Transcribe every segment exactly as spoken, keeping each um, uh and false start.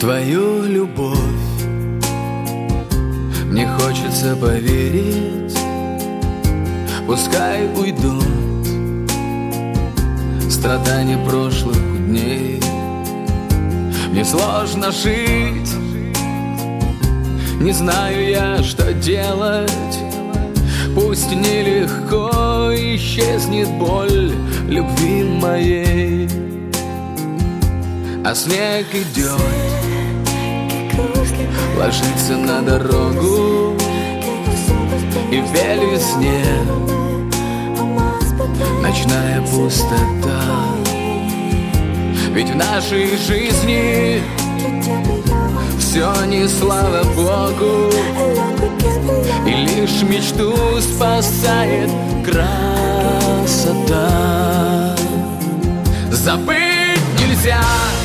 твою любовь. Мне хочется поверить, пускай уйдут страдания прошлых дней. Мне сложно жить, не знаю я, что делать. Пусть нелегко исчезнет боль любви моей, а снег идет, ложится на дорогу, и в белизне ночная пустота. Ведь в нашей жизни все не слава Богу, и лишь мечту спасает красота. Забыть нельзя,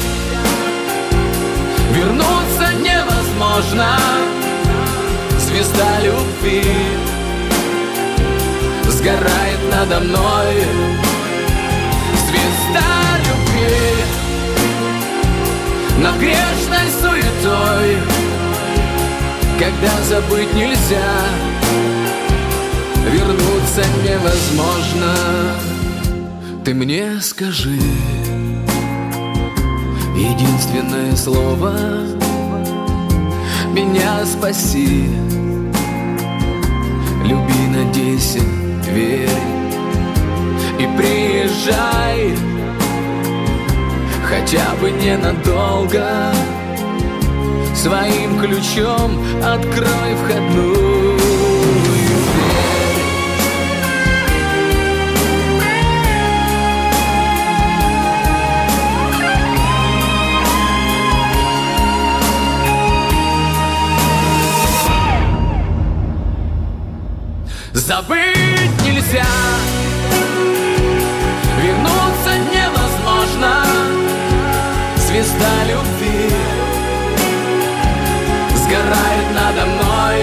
вернуться невозможно. Звезда любви сгорает надо мной. Звезда любви над грешной суетой. Когда забыть нельзя, вернуться невозможно. Ты мне скажи единственное слово, меня спаси. Люби, надейся, верь и приезжай, хотя бы ненадолго. Своим ключом открой входную дверь. Забыть нельзя, вернуться невозможно. Звезда любви сгорает надо мной.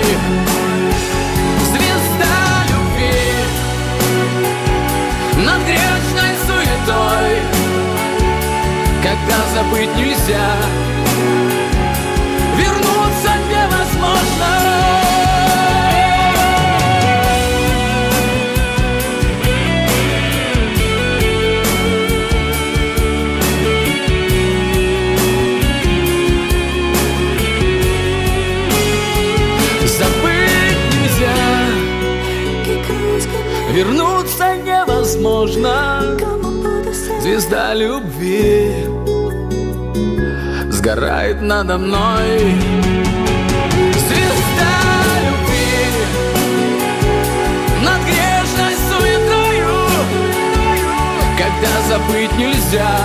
Звезда любви над грешной суетой. Когда забыть нельзя, вернуться невозможно. Вернуться невозможно. Звезда любви сгорает надо мной. Звезда любви над грешной суетою. Когда забыть нельзя,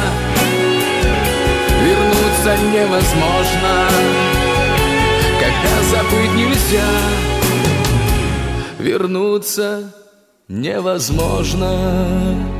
вернуться невозможно. Когда забыть нельзя, вернуться невозможно.